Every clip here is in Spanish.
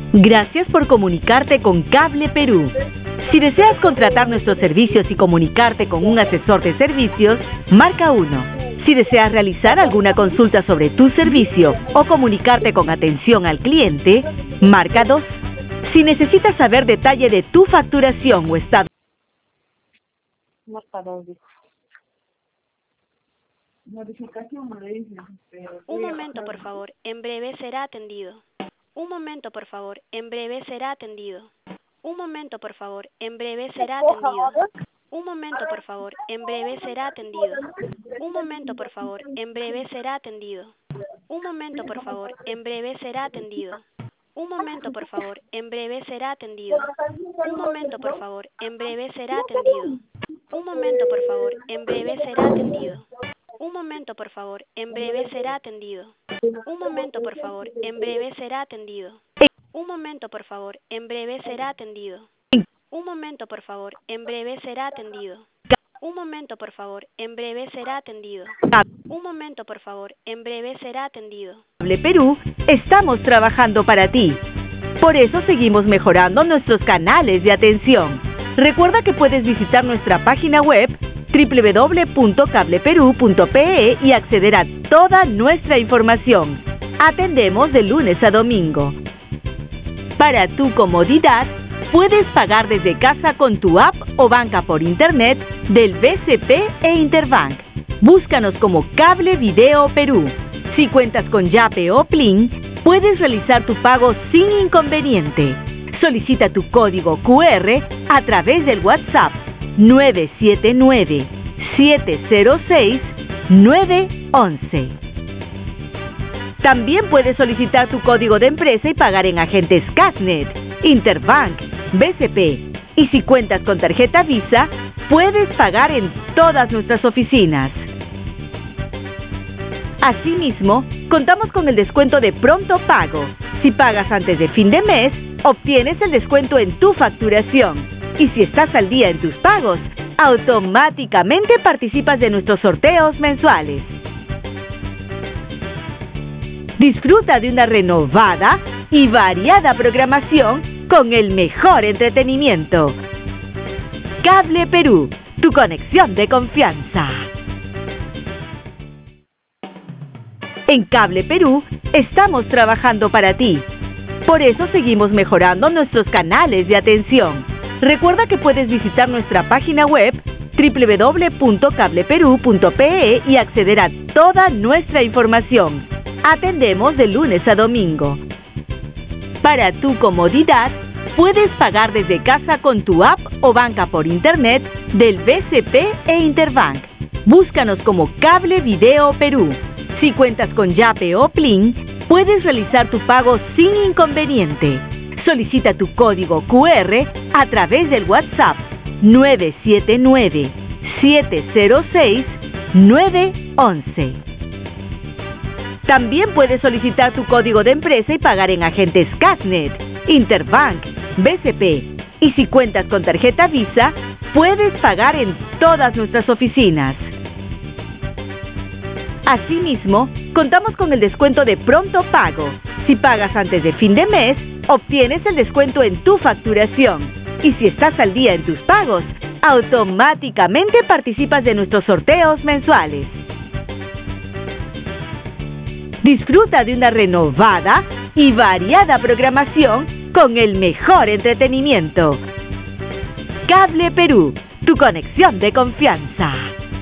Gracias por comunicarte con Cable Perú. Si deseas contratar nuestros servicios y comunicarte con un asesor de servicios, marca 1. Si deseas realizar alguna consulta sobre tu servicio o comunicarte con atención al cliente, marca 2. Si necesitas saber detalle de tu facturación o estado... Marca 2, dijo. Modificación no le dicen, pero... Un momento, por favor. En breve será atendido. Un momento, por favor. En breve será atendido. Un momento, por favor. En breve será atendido. Un momento, por favor. En breve será atendido. Un momento, por favor. En breve será atendido. Un momento, por favor. En breve será atendido. Un momento, por favor. En breve será atendido. Un momento, por favor. En breve será atendido. Un momento, por favor. En breve será atendido. Un momento, por favor. En breve será atendido. Un momento, por favor. En breve será atendido. Un momento, por favor. En breve será atendido. Un momento, por favor. En breve será atendido. Un momento, por favor. En breve será atendido. Un momento, por favor. En breve será atendido. Cable Perú, estamos trabajando para ti. Por eso seguimos mejorando nuestros canales de atención. Recuerda que puedes visitar nuestra página web www.cableperu.pe y acceder a toda nuestra información. Atendemos de lunes a domingo. Para tu comodidad, puedes pagar desde casa con tu app o banca por internet del BCP e Interbank. Búscanos como Cable Video Perú. Si cuentas con Yape o Plin, puedes realizar tu pago sin inconveniente. Solicita tu código QR a través del WhatsApp 979-706-911. También puedes solicitar tu código de empresa y pagar en agentes Casnet, Interbank, BCP. Y si cuentas con tarjeta Visa, puedes pagar en todas nuestras oficinas. Asimismo, contamos con el descuento de pronto pago. Si pagas antes de fin de mes, obtienes el descuento en tu facturación. Y si estás al día en tus pagos, automáticamente participas de nuestros sorteos mensuales. Disfruta de una renovada y variada programación con el mejor entretenimiento. Cable Perú, tu conexión de confianza. En Cable Perú, estamos trabajando para ti. Por eso seguimos mejorando nuestros canales de atención. Recuerda que puedes visitar nuestra página web www.cableperu.pe y acceder a toda nuestra información. Atendemos de lunes a domingo. Para tu comodidad, puedes pagar desde casa con tu app o banca por internet del BCP e Interbank. Búscanos como Cable Video Perú. Si cuentas con Yape o Plin, puedes realizar tu pago sin inconveniente. Solicita tu código QR a través del WhatsApp 979-706-911. También puedes solicitar tu código de empresa y pagar en agentes Casnet, Interbank, BCP. Y si cuentas con tarjeta Visa, puedes pagar en todas nuestras oficinas. Asimismo, contamos con el descuento de pronto pago. Si pagas antes de fin de mes, obtienes el descuento en tu facturación. Y si estás al día en tus pagos, automáticamente participas de nuestros sorteos mensuales. Disfruta de una renovada y variada programación con el mejor entretenimiento. Cable Perú, tu conexión de confianza.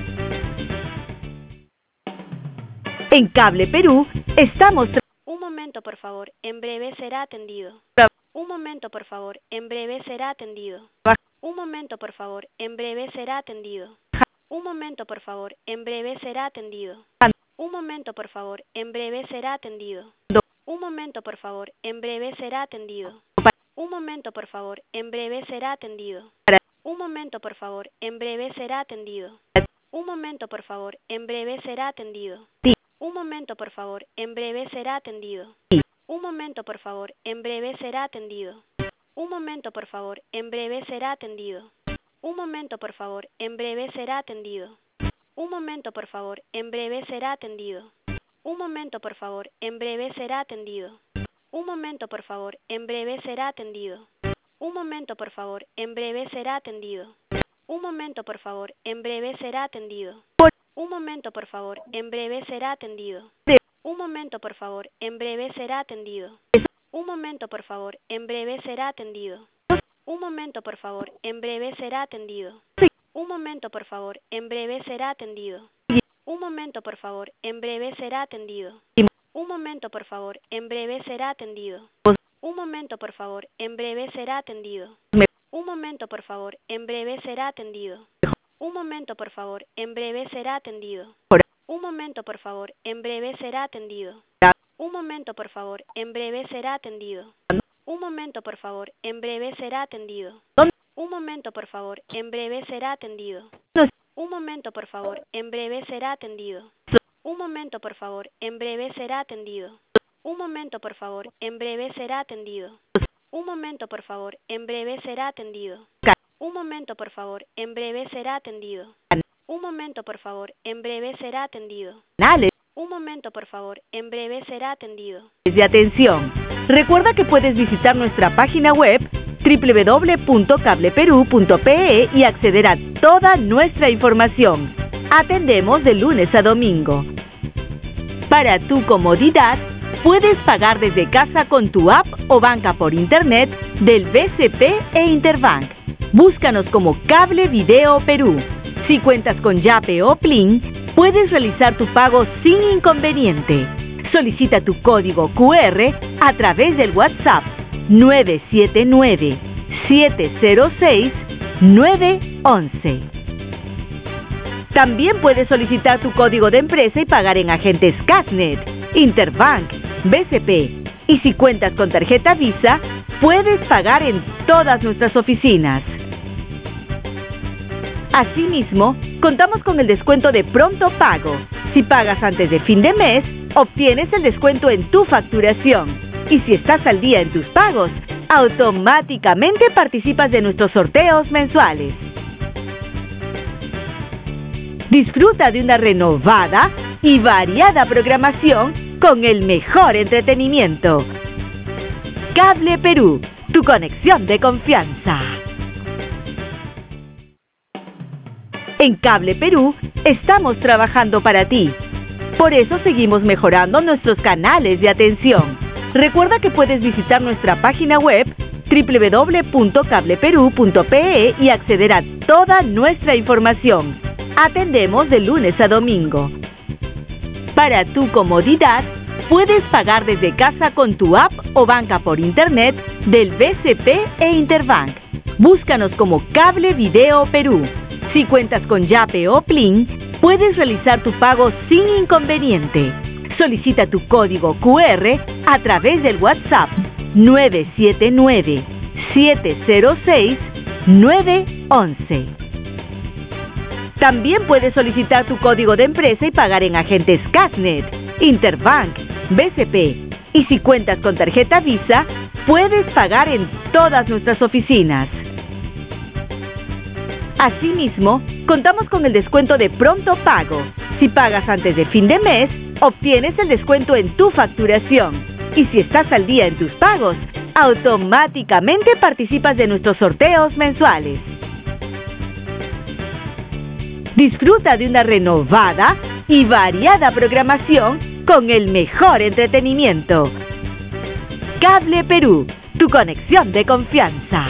En Cable Perú, estamos... Un momento, por favor. En breve será atendido. Un momento, por favor. En breve será atendido. Un momento, por favor. En breve será atendido. Un momento, por favor. En breve será atendido. Un momento, por favor. En breve será atendido. Un momento, por favor. En breve será atendido. Un momento, por favor. En breve será atendido. Un momento, por favor. En breve será atendido. Un momento, por favor. En breve será atendido. Un momento, por favor. En breve será atendido. Un momento, por favor. En breve será atendido. Un momento, por favor. En breve será atendido. Un momento, por favor. En breve será atendido. Un momento, por favor. En breve será atendido. Un momento, por favor. En breve será atendido. Un momento, por favor. En breve será atendido. Un momento, por favor. En breve será atendido. Un momento, por favor. En breve será atendido. Un momento, por favor. En breve será atendido. Un momento, por favor. En breve será atendido. Un momento, por favor. En breve será atendido. Un momento, por favor. En breve será atendido. Un momento, por favor. En breve será atendido. Un momento, por favor. En breve será atendido. Un momento, por favor. En breve será atendido. Un momento, por favor. En breve será atendido. Un momento, por favor. En breve será atendido. Un momento, por favor. En breve será atendido. Un momento, por favor. En breve será atendido. Un momento, por favor. En breve será atendido. Un momento, por favor. En breve será atendido. Un momento, por favor. En breve será atendido. Un momento, por favor. En breve será atendido. Un momento, por favor. En breve será atendido. Un momento, por favor. En breve será atendido. Un momento, por favor. En breve será atendido. Un momento, por favor. En breve será atendido. Un momento, por favor. En breve será atendido. Un momento, por favor. En breve será atendido. De atención. Recuerda que puedes visitar nuestra página web www.cableperú.pe y acceder a toda nuestra información. Atendemos de lunes a domingo. Para tu comodidad, puedes pagar desde casa con tu app o banca por internet del BCP e Interbank. Búscanos como Cable Video Perú. Si cuentas con Yape o Plin, puedes realizar tu pago sin inconveniente. Solicita tu código QR a través del WhatsApp 979-706-911. También puedes solicitar tu código de empresa y pagar en agentes Casnet, Interbank, BCP. Y si cuentas con tarjeta Visa, puedes pagar en todas nuestras oficinas. Asimismo, contamos con el descuento de pronto pago. Si pagas antes de fin de mes, obtienes el descuento en tu facturación. Y si estás al día en tus pagos, automáticamente participas de nuestros sorteos mensuales. Disfruta de una renovada y variada programación con el mejor entretenimiento. Cable Perú, tu conexión de confianza. En Cable Perú estamos trabajando para ti. Por eso seguimos mejorando nuestros canales de atención. Recuerda que puedes visitar nuestra página web www.cableperú.pe y acceder a toda nuestra información. Atendemos de lunes a domingo. Para tu comodidad, puedes pagar desde casa con tu app o banca por internet del BCP e Interbank. Búscanos como Cable Video Perú. Si cuentas con Yape o Plin, puedes realizar tu pago sin inconveniente. Solicita tu código QR a través del WhatsApp 979-706-911. También puedes solicitar tu código de empresa y pagar en agentes Casnet, Interbank, BCP. Y si cuentas con tarjeta Visa, puedes pagar en todas nuestras oficinas. Asimismo, contamos con el descuento de pronto pago. Si pagas antes de fin de mes, obtienes el descuento en tu facturación. Y si estás al día en tus pagos, automáticamente participas de nuestros sorteos mensuales. Disfruta de una renovada y variada programación con el mejor entretenimiento. Cable Perú, tu conexión de confianza.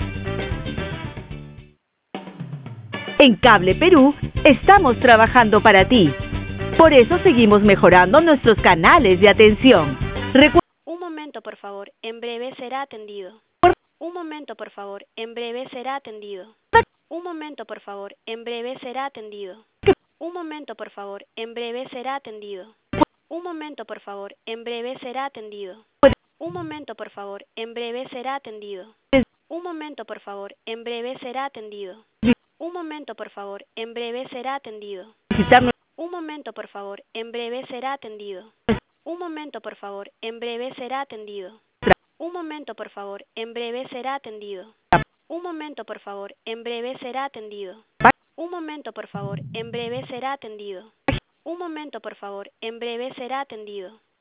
En Cable Perú estamos trabajando para ti. Por eso seguimos mejorando nuestros canales de atención. Un momento, por favor. En breve será atendido. Un momento, por favor. En breve será atendido. Un momento, por favor. En breve será atendido. Un momento, por favor. En breve será atendido. Un momento, por favor. En breve será atendido. Un momento, por favor. En breve será atendido. Un momento, por favor. En breve será atendido. Un momento, por favor. En breve será atendido. Un momento, por favor. En breve será atendido. Un momento, por favor. En breve será atendido. Un momento, por favor. En breve será atendido. Un momento, por favor. En breve será atendido. Un momento, por favor. En breve será atendido. Un momento, por favor. En breve será atendido.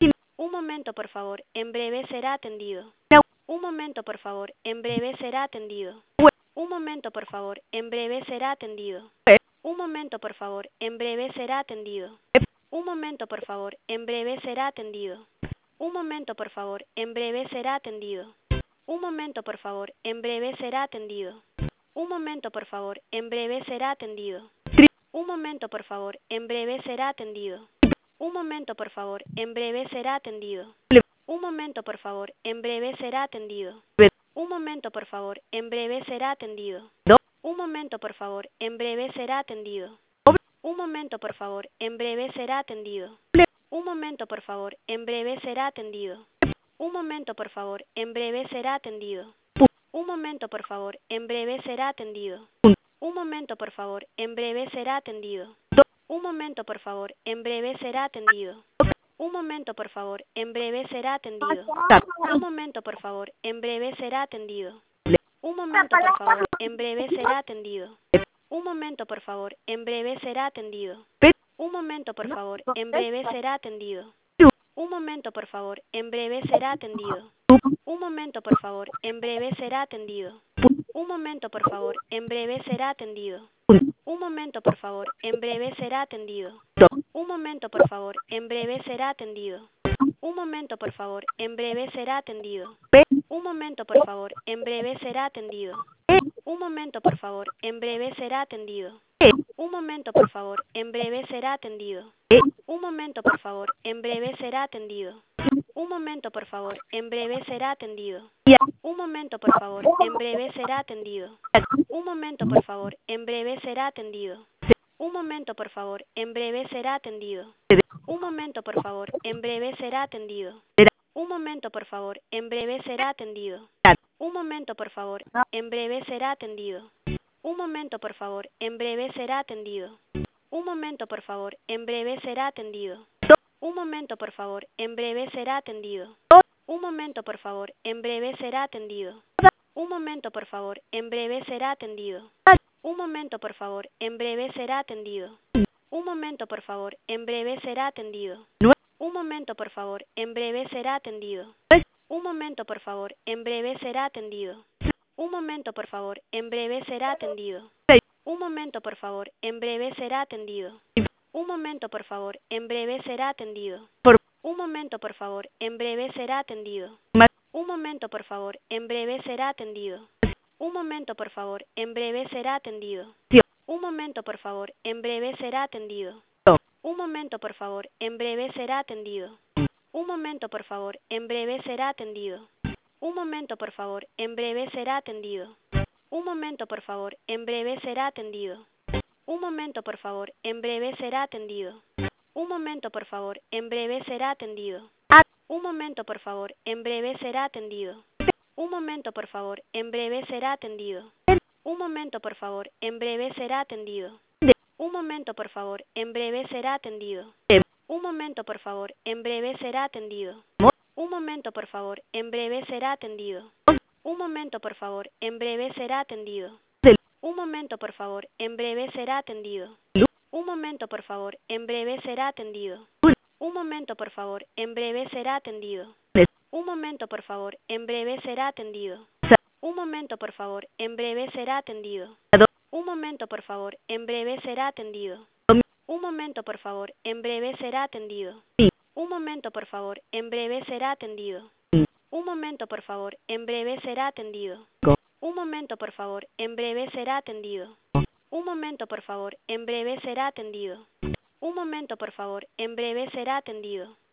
Un momento, por favor. En breve será atendido. Un momento, por favor. En breve será atendido. Un momento, por favor. En breve será atendido. Un momento, por favor. En breve será atendido. Un momento, por favor. En breve será atendido. Un momento, por favor. En breve será atendido. Un momento, por favor. En breve será atendido. Un momento, por favor. En breve será atendido. Un momento, por favor. En breve será atendido. Un momento, por favor. En breve será atendido. Un momento, por favor. En breve será atendido. Un momento, por favor. En breve será atendido. Un momento, por favor. En breve será atendido. Un momento, por favor. En breve será atendido. Un momento, por favor. En breve será atendido. Un momento, por favor. En breve será atendido. Un momento, por favor. En breve será atendido. Un momento, por favor. En breve será atendido. Un momento, por favor. En breve será atendido. Un momento, por favor. En breve será atendido. Un momento, por favor. En breve será atendido. Un momento, por favor. En breve será atendido. Un momento, por favor. En breve será atendido. Un momento, por favor. En breve será atendido. Un momento, por favor. En breve será atendido. Un momento, por favor. En breve será atendido. Un momento, por favor. En breve será atendido. Un momento, por favor. En breve será atendido. Un momento, por favor. En breve será atendido. Un momento, por favor. En breve será atendido. Un momento, por favor. En breve será atendido. Un momento, por favor. En breve será atendido. Un momento, por favor. En breve será atendido. Un momento, por favor. En breve será atendido. Un momento, por favor. En breve será atendido. Un momento, por favor. En breve será atendido. Un momento, por favor. En breve será atendido. Un momento, por favor. En breve será atendido. Un momento, por favor. En breve será atendido. Un momento, por favor. En breve será atendido. Un momento, por favor. En breve será atendido. Un momento, por favor. En breve será atendido. Un momento, por favor. En breve será atendido. Un momento, por favor. En breve será atendido. Un momento, por favor. En breve será atendido. Un momento, por favor. En breve será atendido. Un momento, por favor. En breve será atendido. Un momento, por favor. En breve será atendido. Un momento, por favor. En breve será atendido. Un momento, por favor. En breve será atendido. Un momento, por favor. En breve será atendido. Un momento, por favor. En breve será atendido. Un momento, por favor. En breve será atendido. Un momento, por favor. En breve será atendido. Un momento, por favor. En breve será atendido. Un momento, por favor. En breve será atendido. Un momento, por favor. En breve será atendido. Un momento, por favor. En breve será atendido. Un momento, por favor. En breve será atendido. Un momento, por favor. En breve será atendido. Un momento, por favor. En breve será atendido. Un momento, por favor. En breve será atendido. Un momento, por favor. En breve será atendido. Un momento, por favor. En breve será atendido. Un momento, por favor. En breve será atendido. Un momento, por favor. En breve será atendido. Un momento, por favor. En breve será atendido. Un momento, por favor. En breve será atendido. Un momento, por favor. En breve será atendido. Un momento, por favor. En breve será atendido. Un momento, por favor. En breve será atendido. Un momento, por favor. En breve será atendido. Un momento, por favor. En breve será atendido. Un momento, por favor. En breve será atendido. Un momento, por favor. En breve será atendido. Un momento, por favor. En breve será atendido. Un momento, por favor. En breve será atendido. Un momento, por favor. En breve será atendido. Un momento, por favor. En breve será atendido. Un momento, por favor. En breve será atendido. Un momento, por favor. En breve será atendido. Un momento, por favor. En breve será atendido.